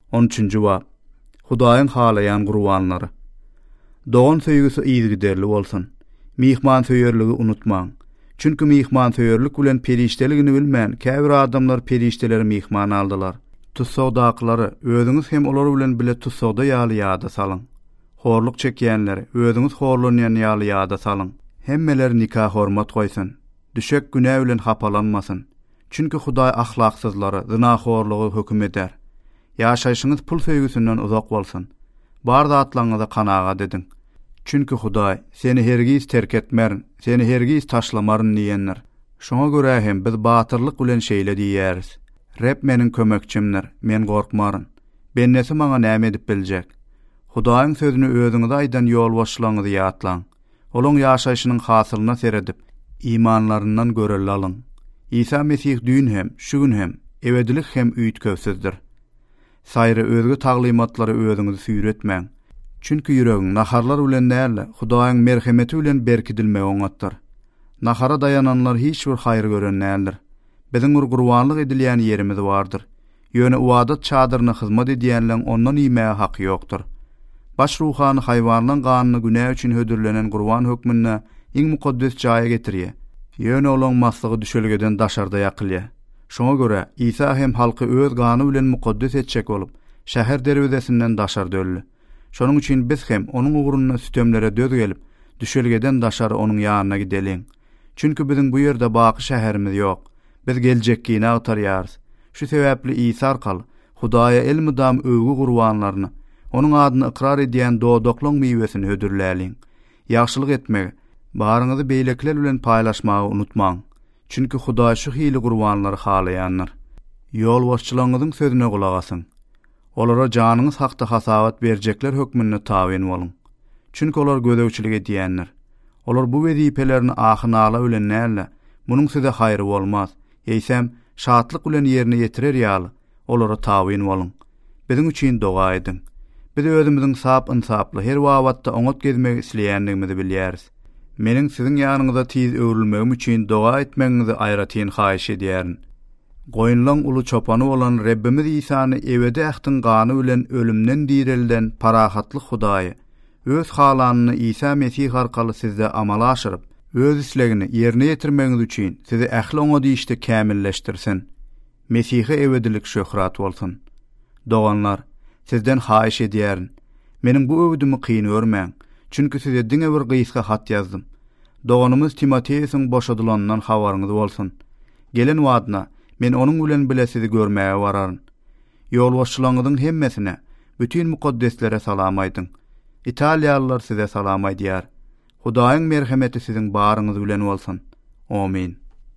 13-nji bab. Hudaýyň halaýan gurbanlary. Doğan söýgüsü ýygyderli bolsun. Mihman söýerligi unutmaň. Çünki mihman söýerlik bilen perişdeligini bilmän käbir adamlar perişdeleri mihman aldylar. Tutsagdaklary özüňiz hem olar bilen bile tutsagda ýaly ýada salyň. Horluk çekýänleri özüňiz horlanýan ýaly ýada salyň. Hemmeler nikah hormat goýsun. Düşek günä bilen hapalanmasyn. Çünki Hudaý ahlaksyzlary, zinahorlugy hökm eder. Ýaşaýşyňyz pul söýgüsünden uzak bolsun. Bar zatlaňyza kanagat edin. Çünki Hudaý seni hergiz terk etmerin, seni hergiz taşlamaryn diýenler. Şoňa görä hem biz batyrlyk bilen şeýle diýäris. Rep meniň kömekçimdir, men gorkmaryn. Bennesi maňa näme edip biljek? Hudaýyň sözüni özüňize aýdan ýol başlaňyzy ýatlaň. Olaň ýaşaýşynyň hasylyna seredip, imanlaryndan görelli alyň. İsa Mesih düýün hem, şu gün hem, ebedilik hem üýtköwsizdir. Saýry özgü taglymatlary özüňizi süýretmäň. Çünki ýüregiň naharlar bilen näle, Hudaýyň merhemeti bilen berkidilmegi oňatdyr. Nahara dayananlar hiç bir haýr gören nälir. Biziň gurbanlyk edilýän ýerimiz bardyr. Ýöne uwadat çadyryna hyzmat edýänler ondan iýmäge haky ýokdur. Baş ruhany haýwanlaryň ganyny günä üçin hödürlenen gurban hökmüne iň mukaddes jaýa getirýär. Ýöne olaň maslygy düşelgeden daşarda ýakylýar. Şoňa görä İsa hem halky öz gany bilen mukaddes etjek bolup, şäher derwezesinden daşar döllü. Şonuň üçin biz hem onuň ugruna sütemlere döz gelip, düşelgeden daşary onuň ýanyna gideliň. Çünki biziň bu ýerde baky şäherimiz ýok. Biz geljekine atarýarys. Şu sebäpli İsa arkaly Hudaýa elmydam öwgü gurbanlaryny, onuň adyny ikrar edýän dodoklyň miwesini hödürläliň. Ýagşylyk etmegi, baryňyzy beýlekler bilen paýlaşmagy unutmaň. Çünki Hudaý şu hili gurbanlary halaýanlar. Ýol başçylaryňyzyň sözüne gulak asyň. Olara janyňyz hakda hasabat berjekler hökmüne tabyn boluň. Çünki olar gödäwçilik edýänler. Olar bu wezipelerini ahynala bilen näle, munyň size haýry bolmaz. Eýsem, şatlyk bilen ýerine ýetirer ýaly, olara tabyn boluň. Biziň üçin doga edin. Biz özümiziň sap insaply her wagtda oňat gezmegi isleýändigimizi bilýäris. Meniň siziň ýanyňyza tiz öwrülmegim üçin doga etmeňizi aýratyn haýyş edýärin. Goýunlaň ulu çopany bolan Rebbimiz İsany ebedi ähtin gany bilen ölümden direlden parahatly Hudaý öz halanyny İsa Mesih arkaly sizde amala aşyryp, öz islegini ýerine ýetirmeňiz üçin sizi ähli oňa diýişde kämilleşdirsin. Mesihe ebedilik şöhrat bolsun. Doganlar, sizden haýyş edýärin. Meniň bu öwdümi kyn görmäň. Çünki size diňe bir gysga hat ýazdym. Doganymyz Timoteýusyň boşadylandan habaryňyz bolsun. Gelen wagtna men onuň bilen bile sizi görmäge bararyn. Ýol başçylaryňyzyň hemmesine, bütün mukaddeslere salam aýdyn. Italiýalılar size salam aýdýar. Hudaýyň merhemeti siziň baryňyz bilen bolsun. Amin.